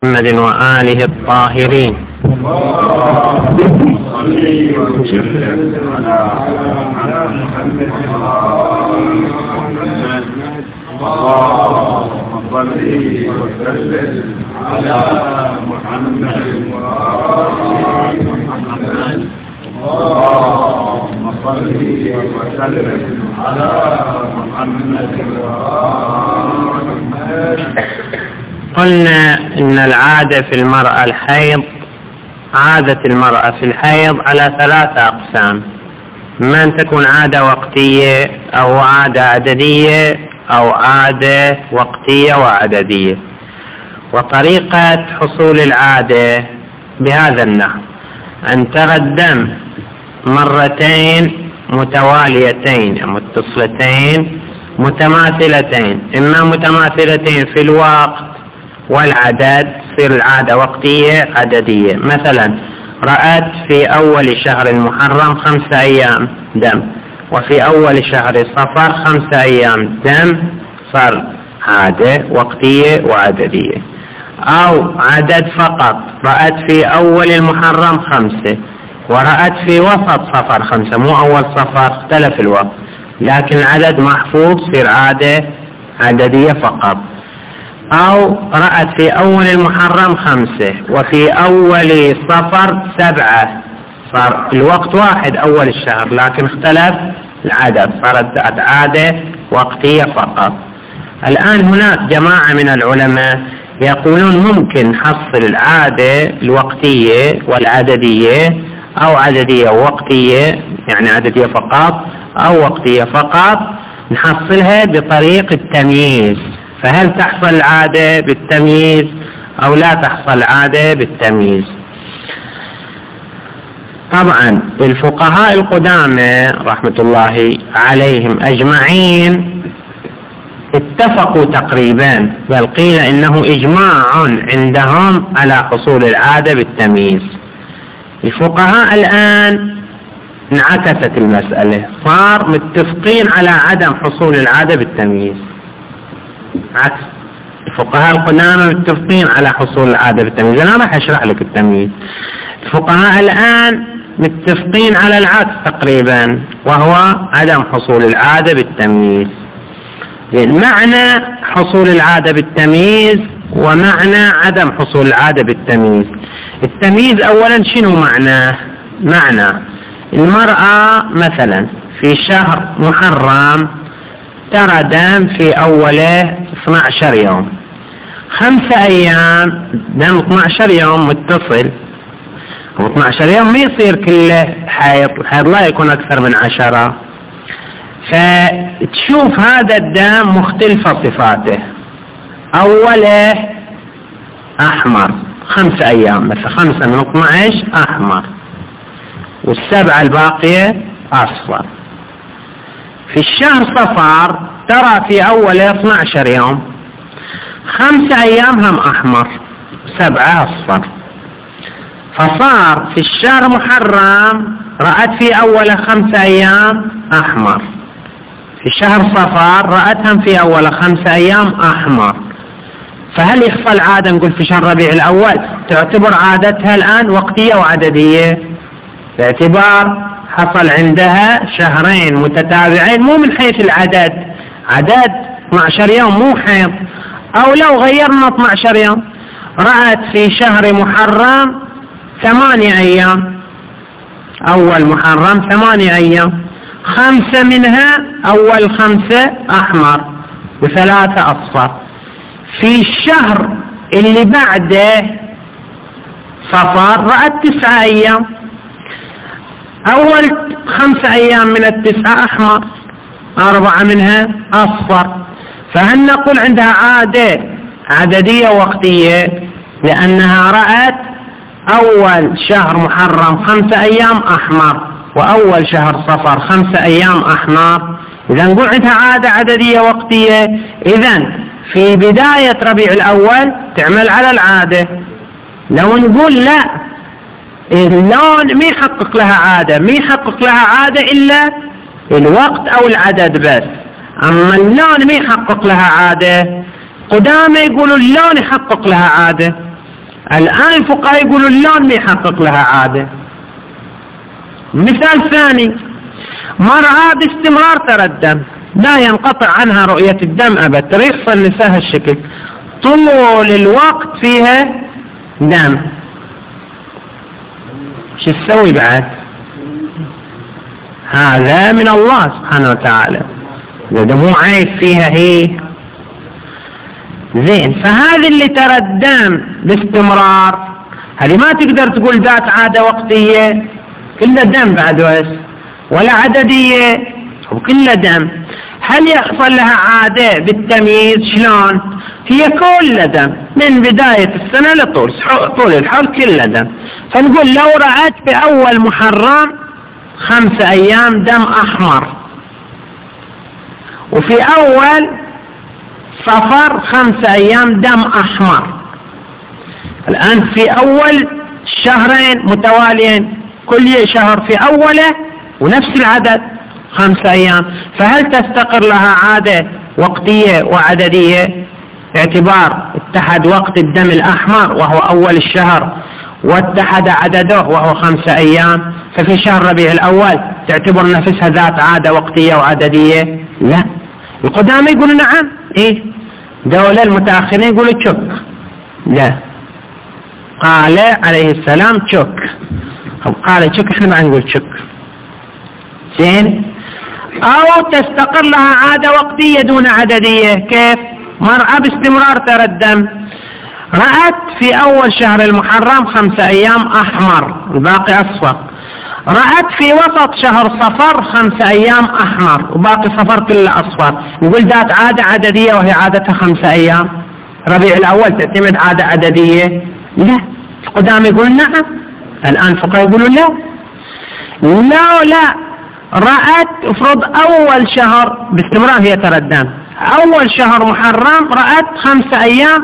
محمد وآله الطاهرين. قلنا إن العادة في المرأة الحيض، عادة المرأة في الحيض على 3 أقسام: إما أن تكون عادة وقتية أو عادة عددية أو عادة وقتية وعددية. وطريقة حصول العادة بهذا النحو: أن ترى الدم مرتين متواليتين متصلتين متماثلتين، إما متماثلتين في الوقت والعدد، تصير العادة وقتية عددية. مثلا رأت في أول شهر المحرم 5 أيام دم، وفي أول شهر صفر 5 أيام دم، صار عادة وقتية وعددية. أو عدد فقط، رأت في أول المحرم 5 ورأت في وسط صفر 5، مو أول صفر، اختلف الوقت لكن العدد محفوظ، تصير عادة عددية فقط. أو رأت في أول المحرم 5 وفي أول صفر 7، صار الوقت واحد أول الشهر لكن اختلف العدد، صارت عادة وقتية فقط. الآن هناك جماعة من العلماء يقولون ممكن نحصل العادة الوقتية والعددية، أو عددية ووقتية، يعني عددية فقط أو وقتية فقط، نحصلها بطريق التمييز. فهل تحصل العادة بالتمييز أو لا تحصل العادة بالتمييز؟ طبعا الفقهاء القدامى رحمة الله عليهم أجمعين اتفقوا تقريبا، بل قيل إنه إجماع عندهم على حصول العادة بالتمييز. الفقهاء الآن انعكست المسألة، صار متفقين على عدم حصول العادة بالتمييز، عكس الفقهاء القدامى متفقين على حصول العادة بالتمييز. أنا راح أشرح لك التمييز. الفقهاء الآن متفقين على العكس تقريبا، وهو عدم حصول العادة بالتمييز. معنى حصول العادة بالتمييز ومعنى عدم حصول العادة بالتمييز. التمييز أولا شنو معناه؟ معنى المرأة مثلا في شهر محرم ترى دم في أوله 12 يوم، 5 أيام دم 12 يوم متصل، و 12 يوم ما يصير كله حيض، الحيض لا يكون أكثر من 10. فتشوف هذا الدم مختلفة صفاته، أوله أحمر 5 أيام، مثلا 5 من 12 أحمر، وال7 الباقية أصفر. في الشهر صفر ترى في أوله 12 يوم 5 أيام هم أحمر، 7 أصفر. فصار في الشهر محرم رأت في أوله 5 أيام أحمر، في شهر صفر رأتهم في أول 5 أيام أحمر. فهل يحصل عادة نقول في شهر ربيع الأول تعتبر عادتها الآن وقتية وعددية؟ باعتبار حصل عندها شهرين متتابعين، مو من حيث العدد، عدد 12 يوم مو حيض. أو لو غيرنا 12 يوم، رأت في شهر محرم 8 أيام، أول محرم 8 أيام، 5 منها أول 5 أحمر و3 أصفر. في الشهر اللي بعده صفر رأت 9 أيام، أول 5 أيام من 9 أحمر، 4 منها أصفر. فهل نقول عندها عادة عددية وقتية؟ لأنها رأت أول شهر محرم 5 أيام أحمر، وأول شهر صفر 5 أيام أحمر. إذا نقول عندها عادة عددية وقتية. إذن في بداية ربيع الأول تعمل على العادة. لو نقول لا، اللون ما يحقق لها عادة، ما يحقق لها عادة إلا الوقت أو العدد بس. أما اللون ما يحقق لها عادة. قدامى يقولوا اللون يحقق لها عادة، الآن الفقهاء يقولوا اللون ما يحقق لها عادة. مثال ثاني، مرأة باستمرار ترى الدم، لا ينقطع عنها رؤية الدم أبدا، يحصل نساء هالشكل طول الوقت فيها دم، شو تسوي بعد؟ هذا من الله سبحانه وتعالى، إذا مو عيب فيها هي زين. فهذه اللي ترى الدم باستمرار هذه ما تقدر تقول ذات عادة وقتية، كلها دم بعد بس، ولا عددية وكلها دم. هل يحصل لها عادة بالتمييز؟ شلون؟ هي كلها دم من بداية السنة لطول الحول كلها دم. فنقول لو رأت بأول محرم 5 أيام دم أحمر، وفي أول صفر 5 أيام دم أحمر، الآن في أول شهرين متواليين كل شهر في أوله ونفس العدد 5 أيام، فهل تستقر لها عادة وقتية وعددية؟ باعتبار اتحد وقت الدم الأحمر وهو أول الشهر واتحد عدده وهو 5 أيام، ففي شهر ربيع الأول تعتبر نفسها ذات عادة وقتية وعددية؟ لا. القدامى يقولوا نعم، إيه؟ دولة المتأخرين يقولوا تشك. لا، قال عليه السلام تشك، أو قال تشك، إحنا ما نقول تشك. زين. أو تستقر لها عادة وقتية دون عددية. كيف؟ مرأة باستمرار ترى الدم، رأت في أول شهر المحرم 5 أيام أحمر الباقي أصفر، رأت في وسط شهر صفر 5 أيام أحمر وباقي صفر كله أصفر، نقول ذات عادة عددية وهي عادتها 5 أيام. ربيع الأول تعتمد عادة عددية؟ لا. القدامى يقول نعم، الآن الفقهاء يقولوا لا. لا رأت افرض أول شهر باستمرار هي ترى الدم، أول شهر محرم رأت 5 أيام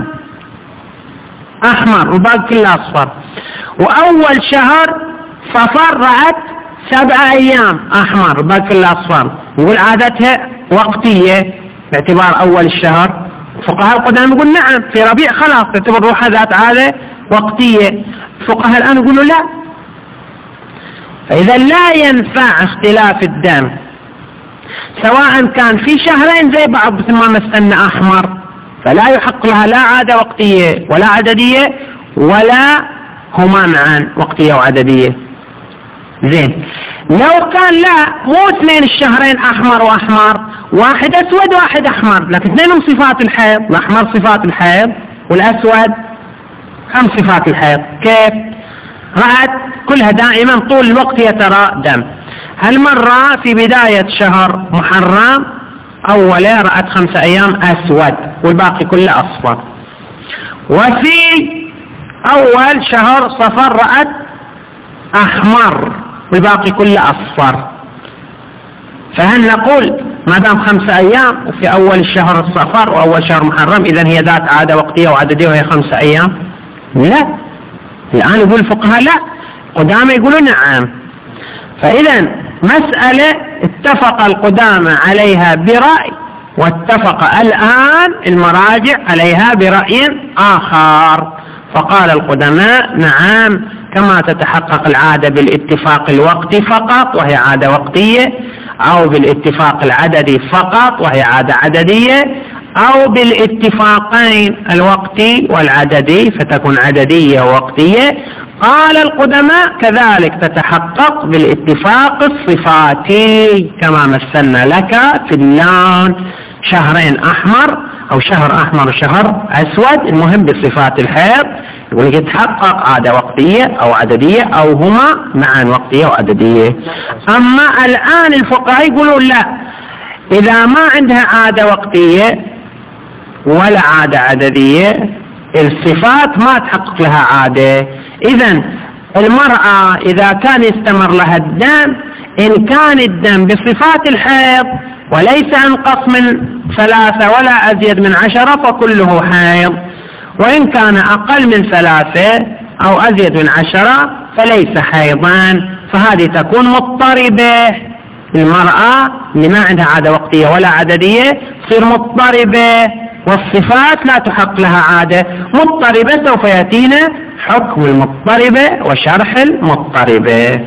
أحمر وباقي كله أصفر، وأول شهر صفر رأت 7 أيام أحمر وباقي كله أصفر، نقول عادتها وقتية باعتبار أول الشهر. فقهاء القدامى يقول نعم، في ربيع خلاص تعتبر روحها ذات عادة وقتية. الفقهاء الآن يقولوا لا. فإذا لا ينفع اختلاف الدم، سواء كان في شهرين زي بعض مثل ما مثلنا أحمر، فلا يحق لها لا عادة وقتية ولا عددية، ولا هما معا وقتية وعددية. زين. لو كان لا، مو 2 الشهرين أحمر وأحمر، واحد أسود واحد أحمر، لكن 2 صفات الحيض، الأحمر صفات الحيض والأسود 5 صفات الحيض. كيف؟ رأت كلها دائما طول الوقت يترى دم، هالمرة في بداية شهر محرم أوله رأت 5 أيام أسود والباقي كله أصفر، وفي أول شهر صفر رأت أحمر والباقي كله أصفر. فهل نقول ما دام 5 أيام وفي أول الشهر الصفر وأول شهر محرم إذن هي ذات عادة وقتية وعددية وهي 5 أيام؟ لا. الآن يقول الفقهاء لا، قدامى يقولون نعم. فإذا مسألة اتفق القدامى عليها برأي، واتفق الآن المراجع عليها برأي آخر. فقال القدماء نعم، كما تتحقق العادة بالاتفاق الوقتي فقط وهي عادة وقتية، أو بالاتفاق العددي فقط وهي عادة عددية، أو بالاتفاقين الوقتي والعددي فتكون عددية ووقتية. قال القدماء كذلك تتحقق بالاتفاق الصفاتي، كما مثلنا لك في اللون شهرين أحمر أو شهر أحمر وشهر أسود، المهم بصفات الحيض يقول يتحقق عادة وقتية أو عددية أو هما معا وقتية وعددية. أما الآن الفقهاء يقولون لا، إذا ما عندها عادة وقتية ولا عادة عددية الصفات ما تحقق لها عادة. إذن المرأة إذا كان يستمر لها الدم، إن كان الدم بصفات الحيض وليس أنقص من 3 ولا أزيد من 10 فكله حيض، وإن كان أقل من 3 أو أزيد من 10 فليس حيضان، فهذه تكون مضطربة. المرأة اللي ما عندها عادة وقتية ولا عددية تصير مضطربة، والصفات لا تحق لها عادة. مضطربة سوف يأتينا حكم المضطربة وشرح المضطربة.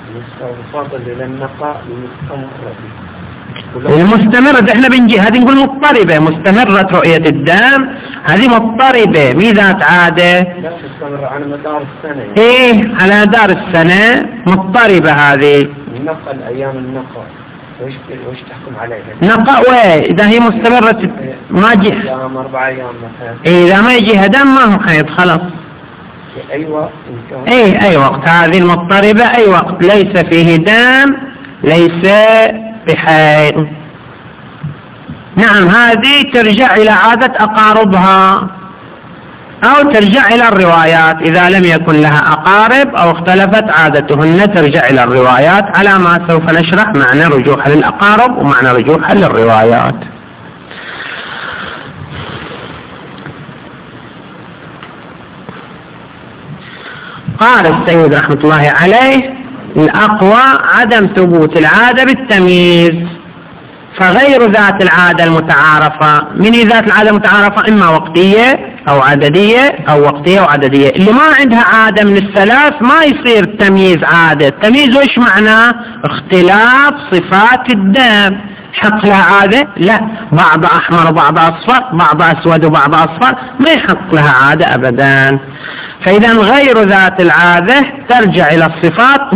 المستمرة احنا بنجي هذه نقول مضطربة، مستمرة رؤية الدم هذه مضطربة مي ذات عادة. لا مستمرة على مدار السنة. ايه على مدار السنة مضطربة هذه. النقل أيام النقل وش تحكم عليها؟ نقاء إذا هي مستمرة ما جي 4 أيام مثلا. إذا ما يجيها دم ما هو حيض خلاص. أيوة. أي وقت هذه المضطربة أي وقت ليس فيه دم ليس بحيض. نعم هذه ترجع إلى عادة أقاربها أو ترجع إلى الروايات إذا لم يكن لها أقارب أو اختلفت عادتهن ترجع إلى الروايات على ما سوف نشرح معنى رجوعها للأقارب ومعنى رجوعها للروايات. قال السيد رحمة الله عليه الأقوى عدم ثبوت العادة بالتمييز، فغير ذات العادة المتعارفة. من ذات العادة المتعارفة إما وقتية أو عددية أو وقتية وعددية. اللي ما عندها عادة من الثلاث ما يصير تمييز عادة. التمييز وش معناه؟ اختلاف صفات الدم. حق لها عادة؟ لا، بعض أحمر وبعض أصفر، بعض أسود وبعض أصفر، ما يحق لها عادة أبدا. فإذا غير ذات العادة ترجع إلى الصفات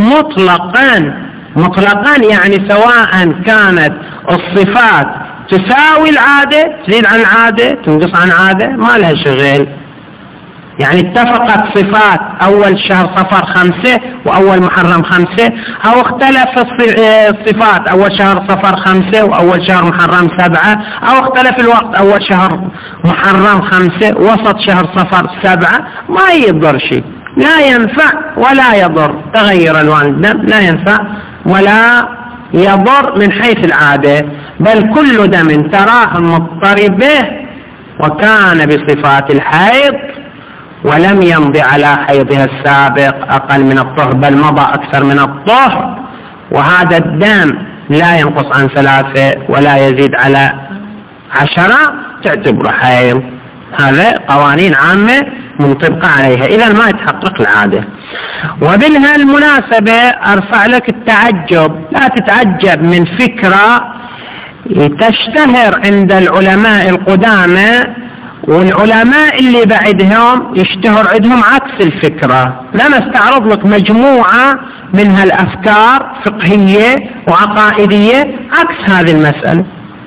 مطلقا يعني سواء كانت الصفات تساوي العادة، تزيد عن عادة، تنقص عن عادة، ما لها شغل. يعني اتفقت صفات أول شهر صفر 5 وأول محرم 5، أو اختلف الصفات أول شهر صفر 5 وأول شهر محرم 7، أو اختلف الوقت أول شهر محرم 5 وسط شهر صفر 7، ما يضر شيء، لا ينفع ولا يضر. تغير ألوان الدم لا ينفع ولا يضر من حيث العادة، بل كل دم تراه مضطرب به وكان بصفات الحيض ولم يمضي على حيضها السابق أقل من الطهر بل مضى أكثر من الطهر، وهذا الدم لا ينقص عن 3 ولا يزيد على 10 تعتبر حيض. هذا قوانين عامة منطبقة عليها، إذا ما يتحقق العادة. وبالها المناسبة أرفع لك التعجب، لا تتعجب من فكرة تشتهر عند العلماء القدامى والعلماء اللي بعدهم يشتهر عندهم عكس الفكرة. لما استعرض لك مجموعة من هالأفكار فقهية وعقائدية عكس هذه المسألة.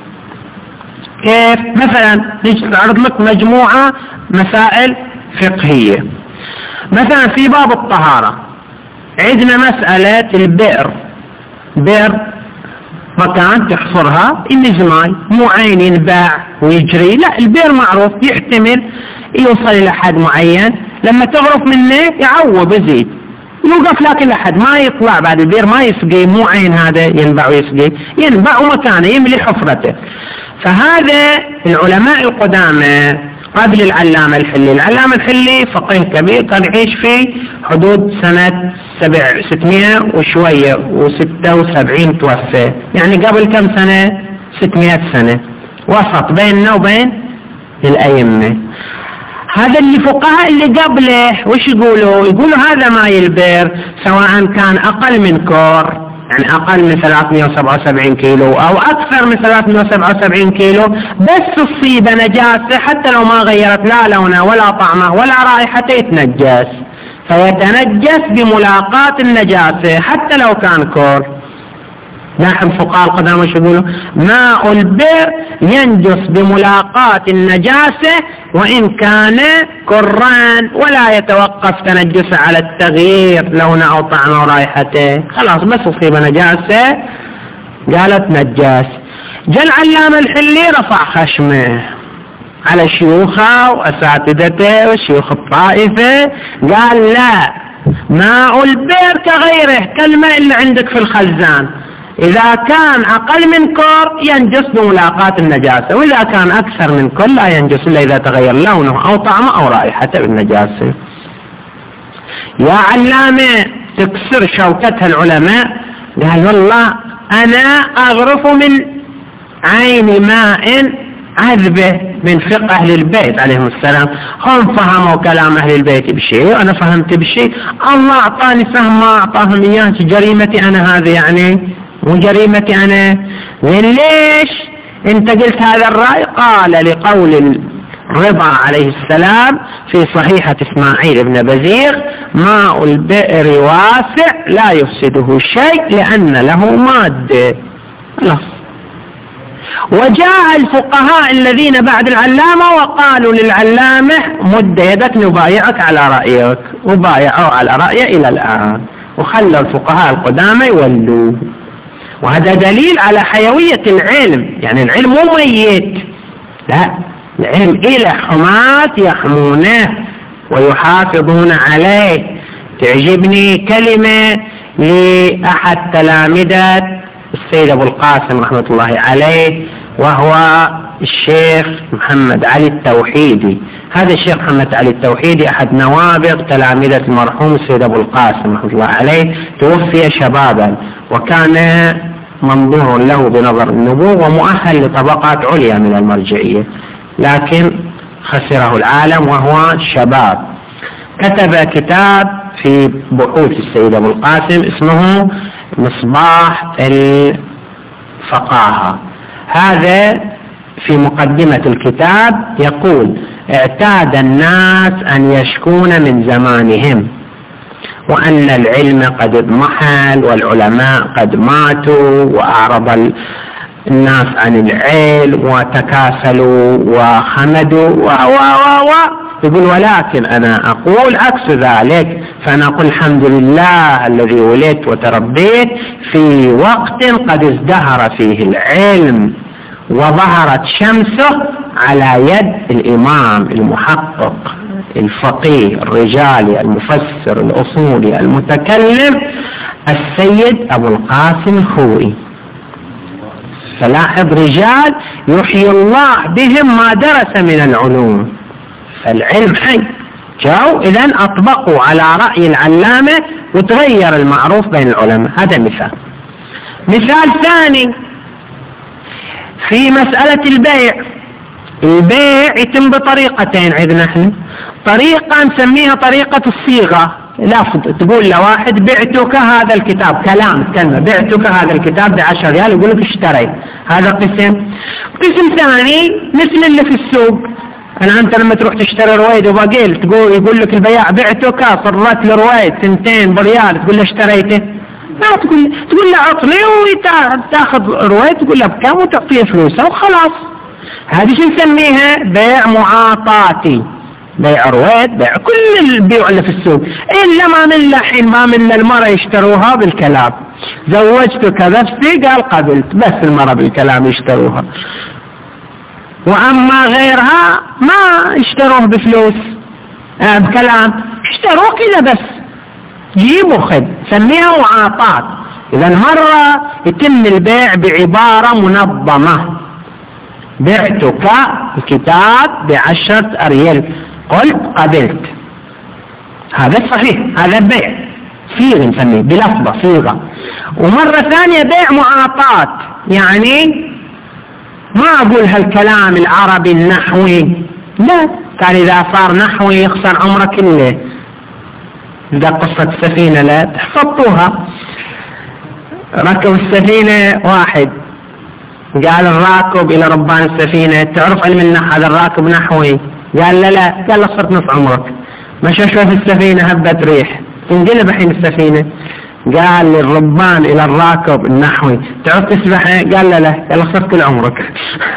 كيف؟ مثلا نستعرض لك مجموعة مسائل فقهية. مثلا في باب الطهارة عندنا مسألة البئر، بئر مكان تحفرها النزماي مو عين ينباع ويجري، لا البئر معروف يحتمل يوصل إلى حد معين، لما تغرف منه يعوض يزيد يوقف، لكن لحد ما يطلع بعد البئر ما يسقي، مو عين هذا ينبع ويسقي، ينبع ومكانه يملي حفرته. فهذا العلماء القدامى قبل العلامة الحلي، العلامة الحلي فقيه كبير كان يعيش في حدود سنة 600 وشوية و76 توفى، يعني قبل كم سنة؟ 600 سنة، وسط بيننا وبين الأئمة. هذا اللي فقهاء اللي قبله وش يقولوا هذا ماء البئر سواء كان أقل من كور، يعني أقل من 377 كيلو أو أكثر من 377 كيلو، بس تصيب نجاسة حتى لو ما غيرت لا لونه ولا طعمه ولا رائحته يتنجس، فيتنجس بملاقاة النجاسة حتى لو كان كور. نحن فقهاء القدامى وش يقولوا؟ ماء البئر ينجس بملاقاة النجاسة وإن كان كران، ولا يتوقف تنجسه على التغيير لونه أو طعمه ورائحته، خلاص بس أصيب نجاسة قالت نجاس. جاء العلامة الحلي رفع خشمه على شيوخه وأساتذته وشيوخ الطائفة، قال لا، ماء البئر كغيره كالماء اللي عندك في الخزان، إذا كان أقل من كور ينجس بملاقاة النجاسة، وإذا كان أكثر من كور لا ينجس إلا إذا تغير لونه أو طعمه أو رائحته بالنجاسة. يا علامة تكسر شوكتها العلماء، قال والله أنا أغرف من عين ماء عذبة من فقه أهل البيت عليهم السلام. هم فهموا كلام أهل البيت بشيء وأنا فهمت بشيء، الله أعطاني فهم ما أعطاهم إياه، جريمتي أنا هذا يعني، مو جريمتي أنا. ليش أنت قلت هذا الرأي؟ قال لقول الرضا عليه السلام في صحيحة إسماعيل بن بزير: ماء البئر واسع لا يفسده شيء لأن له مادة. وجاء الفقهاء الذين بعد العلامة وقالوا للعلامة: مد يدك نبايعك على رأيك، وبايعوا على رأيه إلى الآن، وخلوا الفقهاء القدامى يولوا. وهذا دليل على حيوية العلم، يعني العلم مو ميت، لا، العلم إلى حماة يحمونه ويحافظون عليه. تعجبني كلمة لأحد تلامذة السيد أبو القاسم رحمة الله عليه، وهو الشيخ محمد علي التوحيدي. هذا الشيخ محمد علي التوحيدي أحد نوابغ تلامذة المرحوم السيد أبو القاسم رحمة الله عليه، توفي شبابا وكان منظور له بنظر النبوة ومؤهل لطبقات عليا من المرجعية، لكن خسره العالم وهو شباب. كتب كتاب في بحوث السيد أبو القاسم اسمه مصباح الفقاهة. هذا في مقدمة الكتاب يقول: اعتاد الناس أن يشكون من زمانهم، وأن العلم قد اضمحل والعلماء قد ماتوا، وأعرض الناس عن العلم وتكاسلوا وخمدوا يقول: ولكن أنا أقول عكس ذلك، فأنا أقول الحمد لله الذي ولدت وتربيت في وقت قد ازدهر فيه العلم وظهرت شمسه على يد الإمام المحقق الفقيه الرجالي المفسر الأصولي المتكلم السيد أبو القاسم الخوئي. فلاحظ رجال يحيي الله بهم ما درس من العلوم، فالعلم حي. جاءوا إذن أطبقوا على رأي العلامة وتغير المعروف بين العلماء. هذا مثال. مثال ثاني في مسألة البيع. البيع يتم بطريقتين عندنا احنا. طريقة نسميها طريقة الصيغة، لفظ، تقول لواحد: بعتك هذا الكتاب، كلمة بعتك هذا الكتاب ب10 ريال، يقول لك اشتريت. هذا قسم. قسم ثاني مثل اللي في السوق، أنت لما تروح تشتري رويد وباقيل يقول لك البياع: بعتك صرت لرويد 2 بريال، تقول له اشتريته؟ لا، تقول له عطني وتاخذ رويد، تقول له بكم وتعطيه فلوسه وخلاص. هذه شو نسميها؟ بيع معاطاتي. بيع رويد، بيع كل البيع اللي في السوق، إلا ما من الحين ما من المرأة يشتروها بالكلام. زوجتك نفسي، قال قبلت، بس المرأة بالكلام يشتروها. وأما غيرها ما يشتروه بفلوس، بكلام، يشتروه كذا بس، جيب وخذ، سميها معاطات. إذا مرة يتم البيع بعبارة منظمة: بعتك الكتاب ب10 ريال، قلت قبلت، هذا صحيح، هذا بيع صيغة نسميه بلفظة صيغة. ومرة ثانية بيع معاطات، يعني ما أقول هالكلام العربي النحوي، لا، كان إذا صار نحوي يخسر عمره كله. إذا قصة السفينة لا تحفظوها. ركب السفينة واحد، قال الراكب إلى ربان السفينة: تعرف علم النحو، هذا الراكب نحوي؟ قال لا. قال له: صرت نص عمرك. مشى شوي في السفينة، هبت ريح، انقلب الحين السفينة. قال للربان إلى الراكب النحوي: تعرف تسبح؟ قال لا. قال له: صرت كل عمرك.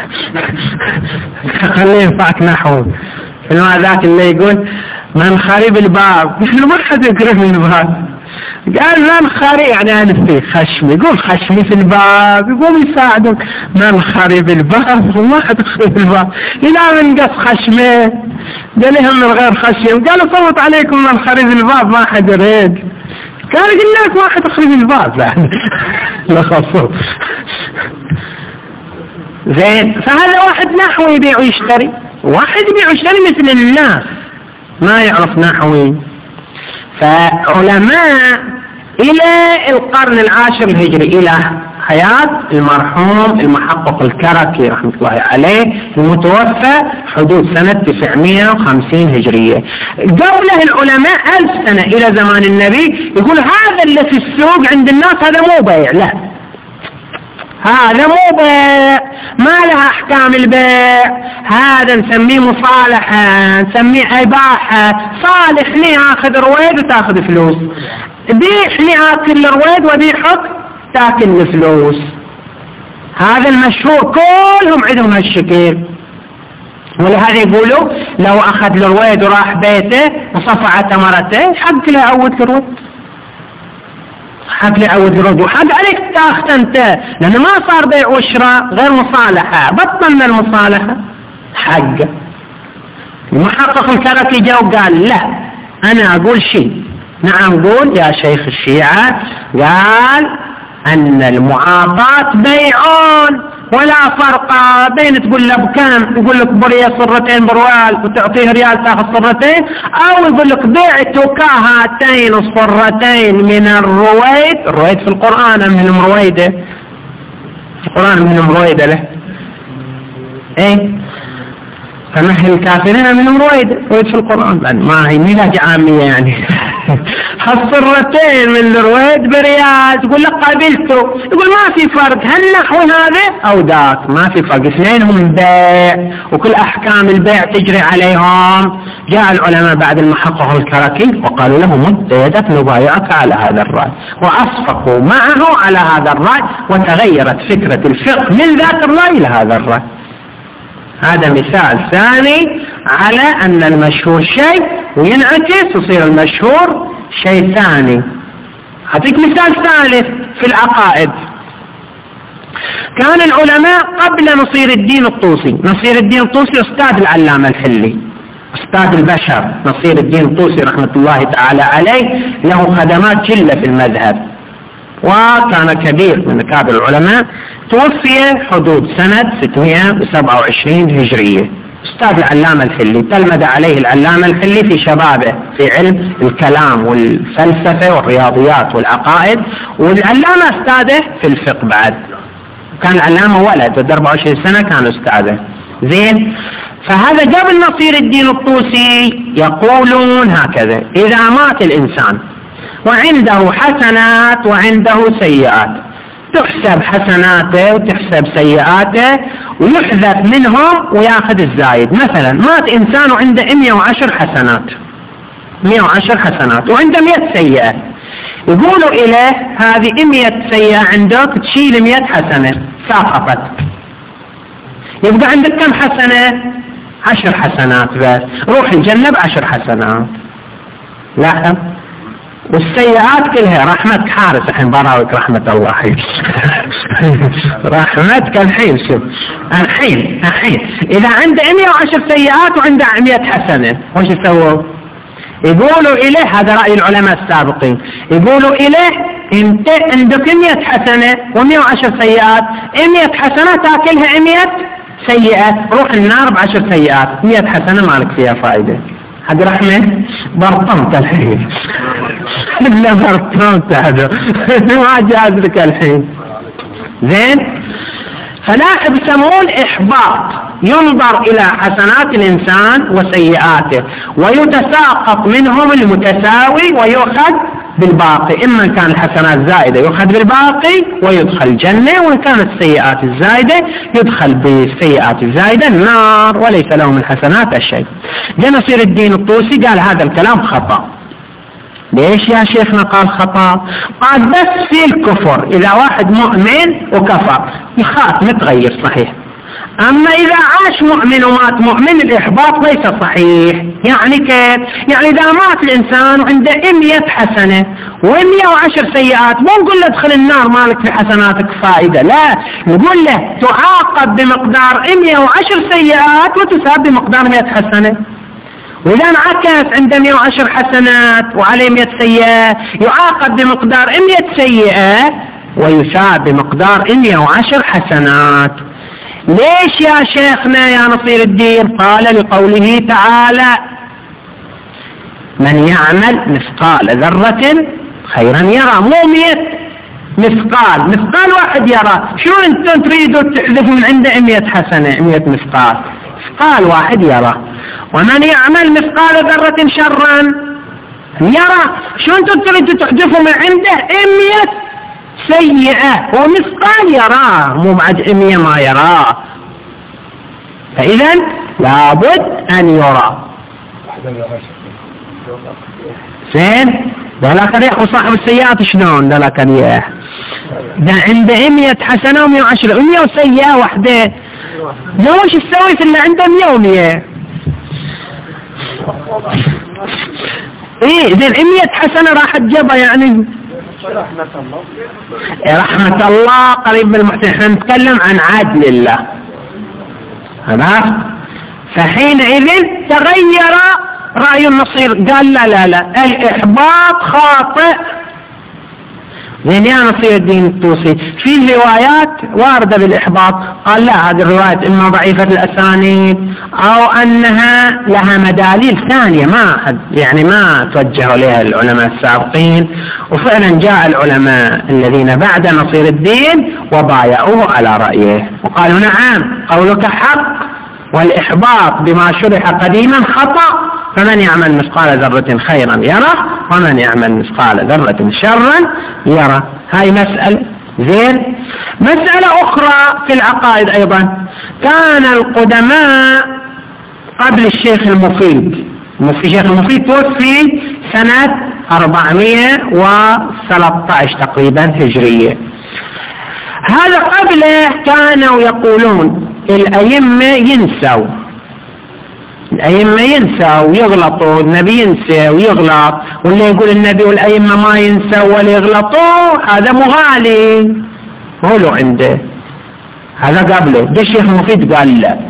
خليه ينفعك نحو. فلما ذاك اللي يقول: من خرب الباب، ما حد يقرب من الباب. قال: من خرب، يعني أنا في خشمي، يقول خشمي في الباب، يقوم يساعدك. من خرب الباب، وما حد يخرب الباب، إلى من قص خشمه. قال لهم: من غير خشم. قالوا: صوت عليكم من خرب الباب، ما حد يريد. كان يقول لك: ما حد يخرب الباب يعني. لا خصوص. زين. فهذا واحد نحوي يبيع ويشتري، واحد يبيع ويشتري مثل الناس ما يعرف نحوي. فعلماء إلى القرن 10 الهجري، إلى حياة المرحوم المحقق الكركي رحمة الله عليه المتوفى حدود سنة 950 هجرية. قبله العلماء 1000 سنة إلى زمان النبي يقول هذا اللي في السوق عند الناس هذا مو بيع، لا هذا مو بيع، ما لها أحكام البيع، هذا نسميه مصالحة، نسميه إباحة. صالحني أخذ رويد وتأخذ فلوس، بيحني أكل رويد وبيحك تاكل الفلوس. هذا المشهور كلهم عندهم هالشكل. ولهذا يقولوا لو أخذ الرويد وراح بيته وصفع تمرته حق له عود الرويد، حق له عود الرويد، وحق عليك تاخذ أنت، لأنه ما صار بيع وشراء، غير مصالحة، بطلنا المصالحة حق. المحقق الكركي جاء وقال لا أنا أقول شيء. نعم قول يا شيخ الشيعة. قال أن المعاطاة بيعون ولا فرق بين تقول له بكم، يقول لك برية صرتين بروال وتعطيه ريال تاخذ صرتين، أو يقول لك بعتك هاتين الصرتين من الرويد. الرويد في القرآن من المرويدة، القرآن من المرويدة له ايه، فمهل الكافرين من المرويد في القرآن، ما هي ميلاد عامية يعني. هالصرتين من الرويد بريال، تقول لك قابلته، يقول ما في فرق، هل نحو هذا أو ذاك، ما في فرق، اثنينهم بيع وكل أحكام البيع تجري عليهم. جاء العلماء بعد المحقق الكركي وقالوا له مد يدك نبايعك على هذا الرأي، وأصفقوا معه على هذا الرأي، وتغيرت فكرة الفقه من ذاك الرأي إلى هذا الرأي. هذا مثال ثاني على أن المشهور شيء وينعكس ويصير المشهور شيء ثاني. أعطيك مثال ثالث في العقائد. كان العلماء قبل نصير الدين الطوسي، نصير الدين الطوسي أستاذ العلامة الحلي، أستاذ البشر نصير الدين الطوسي رحمة الله تعالى عليه، له خدمات جلة في المذهب وكان كبير من كبار العلماء. توفي حدود سنة 627 هجرية. أستاذ العلامة الحلي تلمذ عليه العلامة الحلي في شبابه في علم الكلام والفلسفة والرياضيات والعقائد، والعلامة أستاذه في الفقه بعد. كان العلامة ولد ب 24 سنة كان أستاذه. زين، فهذا قبل نصير الدين الطوسي يقولون هكذا: إذا مات الإنسان وعنده حسنات وعنده سيئات، تحسب حسناته وتحسب سيئاته ويحذف منهم وياخذ الزايد. مثلا مات إنسان وعنده 110 حسنات، 110 حسنات وعنده 100 سيئة، يقولوا إليه هذه 100 سيئة عندك تشيل 100 حسنة ساقطت، يبقى عندك كم حسنة؟ 10 حسنات بس، روح الجنة ب10 حسنات. لاحظ، والسيئات كلها رحمتك حارس الحين براوك رحمة الله رحمتك الحين. شوف الحين إذا عنده 110 سيئات وعنده 100 حسنة وش يسووا؟ يقولوا إليه، هذا رأي العلماء السابقين، يقولوا إليه انت عندك 100 حسنة و110 سيئات، 100 حسنة تاكلها 100 سيئة، روح النار ب10 سيئات، 100 حسنة مالك فيها فائدة. حق رحمة برطمت الحين لا برطمت هذا ما جاز لك الحين. زين، فلاحظ يسمون إحباط، ينظر إلى حسنات الإنسان وسيئاته ويتساقط منهم المتساوي ويؤخذ بالباقي، إما كان الحسنات زائدة يؤخذ بالباقي ويدخل الجنة، وإن كانت السيئات الزائدة يدخل بالسيئات الزائدة النار وليس له من الحسنات الشيء. جاء نصير الدين الطوسي قال هذا الكلام خطأ. ليش يا شيخنا قال خطأ؟ قال بس في الكفر، إذا واحد مؤمن وكفر يخاف متغير صحيح، أما إذا عاش مؤمن ومات مؤمن الإحباط ليس صحيح. يعني كيف؟ يعني إذا مات الإنسان وعنده 100 حسنة و110 سيئات، مو نقول له ادخل النار مالك في حسناتك فائدة، لا، نقول له تعاقب بمقدار 110 سيئات وتثاب بمقدار 100 حسنة. وإذا انعكس عنده 110 حسنات وعليه 100 سيئة يعاقب بمقدار 100 سيئة ويثاب بمقدار 110 حسنات. ليش يا شيخنا يا نصير الدين؟ قال لقوله تعالى: من يعمل مثقال ذرة خيرا يرى، مو 100 مثقال واحد يرى. شو انتم تريدوا تحذفوا من عنده 100 حسنة 100 مثقال واحد يرى. ومن يعمل مثقال ذرة شرا يرى. شو انتم تريدوا تحذفوا من عنده 100 سيئة ومثقال يراه، مو بعد 100 ما يراه. فإذا لابد أن يرى. زين ذلك ريح وصاحب السيئات شلون ذلك ريح؟ ده عنده 100 حسنة و110 100 وسيئة واحدة، وش تسوي في اللي عنده 100 و100؟ ايه زين 100 حسنة راح تجيبها يعني رحمة الله قريب من المحسن. احنا نتكلم عن عدل الله. خلاص فحينئذ تغير رأي النصير، قال لا الإحباط خاطئ. زين يا نصير الدين الطوسي في روايات واردة بالإحباط، قال لا هذه الروايات إما ضعيفة الأسانيد أو أنها لها مداليل ثانية ما توجهوا لها العلماء السابقين. وفعلا جاء العلماء الذين بعد نصير الدين وبايعوه على رأيه وقالوا نعم قولك حق، والإحباط بما شرح قديما خطأ، فمن يعمل مثقال ذرة خيرا يرى ومن يعمل مثقال ذرة شرا يرى. هاي مسألة. زين مسألة أخرى في العقائد أيضا، كان القدماء قبل الشيخ المفيد، الشيخ المفيد توفي سنة 413 تقريبا هجرية. هذا قبله كانوا يقولون الأئمة ينسوا ويغلطوا، النبي ينسى ويغلط، واللي يقول النبي والأئمة ما ينسوا ولا يغلطوا هذا مغالي هو عنده. هذا قبله. ده الشيخ المفيد قال لا،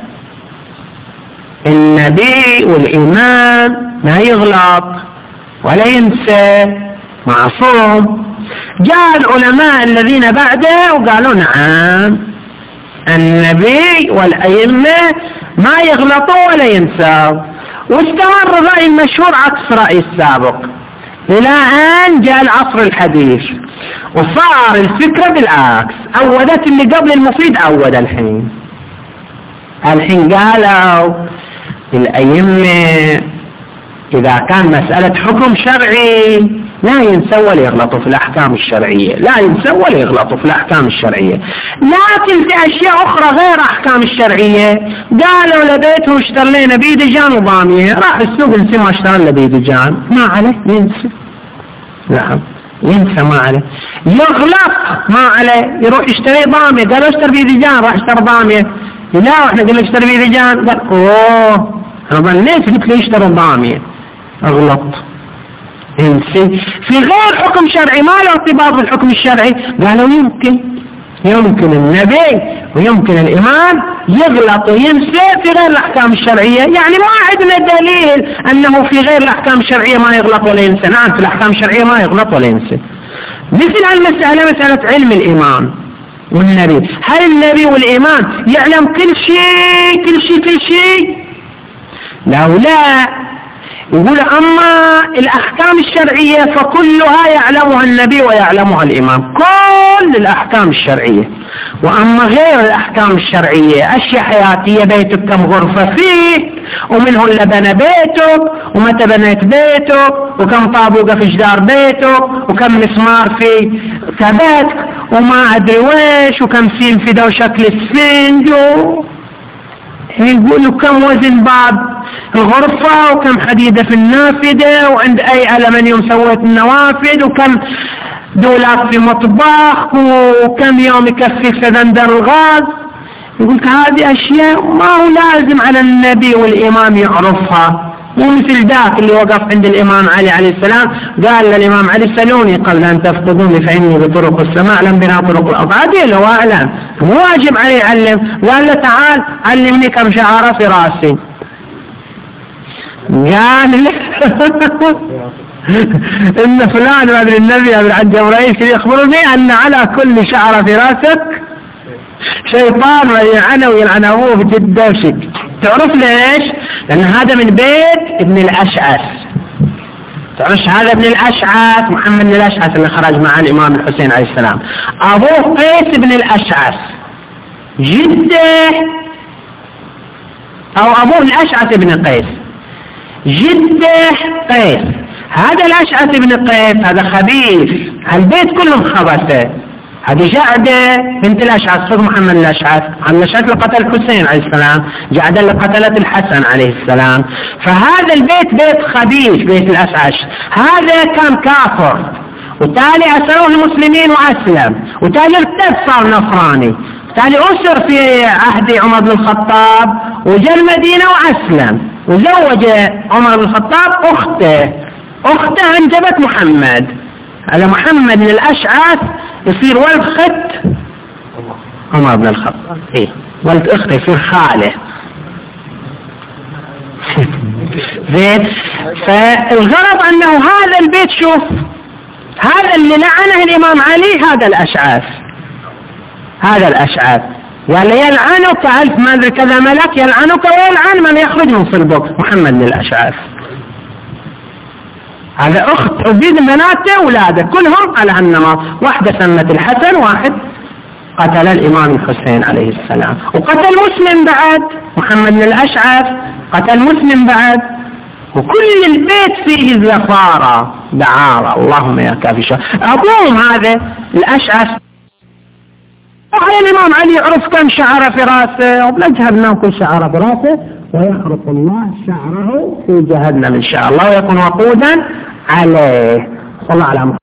النبي والإمام ما يغلط ولا ينسى، معصوم. جاء العلماء الذين بعده وقالوا نعم النبي والأئمة ما يغلطوا ولا ينسوا، واستمر الرأي المشهور عكس رأي السابق إلى أن جاء العصر الحديث وصار الفكرة بالعكس. عودت اللي قبل المفيد عود الحين قالوا الأئمة إذا كان مسألة حكم شرعي لا ينسوا ولا يغلطوا في الأحكام الشرعية، لكن في أشياء أخرى غير أحكام الشرعية قالوا لبيته اشتر لنا بيدجان وضامية، راح السوق نسي ما اشتر له بيدجان ما عليه ينسى. نعم ينسى ما عليه، يغلط ما عليه، يروح يشتري ضامية، قالوا اشتر بيدجان راح اشتر ضامية، لا احنا قلنا اشتر بيدجان، قال اوه انا ظنيت قلت له يشتري ضامية، اغلط. في غير حكم شرعي ما له ارتباط بالحكم الشرعي قالوا يمكن النبي ويمكن الإمام يغلط وينسى في غير الأحكام الشرعية، يعني ما عندنا دليل أنه في غير الأحكام الشرعية ما يغلط ولا ينسى. نعم في الأحكام الشرعية ما يغلط ولا ينسى. مثل المسألة مسألة علم الإمام والنبي، هل النبي والإمام يعلم كل شيء؟ لا يقول أما الأحكام الشرعية فكلها يعلمها النبي ويعلمها الإمام، كل الأحكام الشرعية. وأما غير الأحكام الشرعية أشياء حياتية، بيتك كم غرفة فيه، ومنه اللي بنى بيتك، ومتى بنيت بيتك، وكم طابوقة في جدار بيتك، وكم مسمار في كبتك، وما أدري ويش، وكم سين في دو شكل السفنج، يقولوا كم وزن باب الغرفة، وكم حديدة في النافذة، وعند أي ألمنيوم سويت النوافذ، وكم دولاب في مطبخ، وكم يوم يكفي سلندر الغاز. يقولك هذه أشياء ما هو لازم على النبي والإمام يعرفها. مو مثل ذاك اللي وقف عند الإمام علي عليه السلام قال للإمام علي سلوني قبل أن تفقدوني فإني بطرق السماء لم بنا طرق الأرض. هذه لو أعلم مو واجب عليه يعلم، قال له تعال علمني كم شعرة في رأسي، قال له إن فلان وابن النبي وابن عبد الرئيس يخبرني أن على كل شعرة في رأسك شيطان ويلعنه ويلعنه بجد وشد. تعرف ليش؟ لأن هذا من بيت ابن الأشعث، تعرفش هذا ابن الأشعث، محمد بن الأشعث اللي خرج مع الإمام الحسين عليه السلام. أبوه قيس بن الأشعث، جده أو أبوه الأشعث بن قيس، جده قيس. هذا الأشعث بن قيس هذا خبيث، البيت كلهم خبثه. هذه جعدة بنت الأشعث، خذ محمد الأشعث، عن الأشعث اللي قتل الحسين عليه السلام، جعدة اللي قتلت الحسن عليه السلام. فهذا البيت بيت خبيث، بيت الأشعث. هذا كان كافر، وتالي أسروه المسلمين وأسلم، وتالي ارتد صار نصراني، تالي أسر في عهد عمر بن الخطاب وجاء المدينة وأسلم، وزوج عمر بن الخطاب أخته أنجبت محمد. هذا محمد بن الأشعث يصير ولد خت عمر بن الخطاب، إيه ولد أخته يصير خاله. زين. فالغرض أنه هذا البيت، شوف هذا اللي لعنه الإمام علي، هذا الأشعث، هذا الأشعث، ولا يلعنك ألف ما أدري كذا ملك يلعنك ويلعن من يخرج من صلبك. محمد بن الأشعث هذا أخت عبيد بناته أولاده كلهم على هالنمط، واحدة سمت الحسن، واحد قتل الإمام الحسين عليه السلام، وقتل مسلم بعد. محمد بن الأشعث قتل مسلم بعد، وكل البيت فيه زفارة دعارة. اللهم يا كافي شر. أبوهم هذا الأشعث، وعلى الإمام علي يعرف كم شعر في راسه، وبلا جهنم كل شعر في راسه، ويحرق الله شعره في جهنم إن شاء الله، ويكون وقودا عليه. صلى الله على محمد.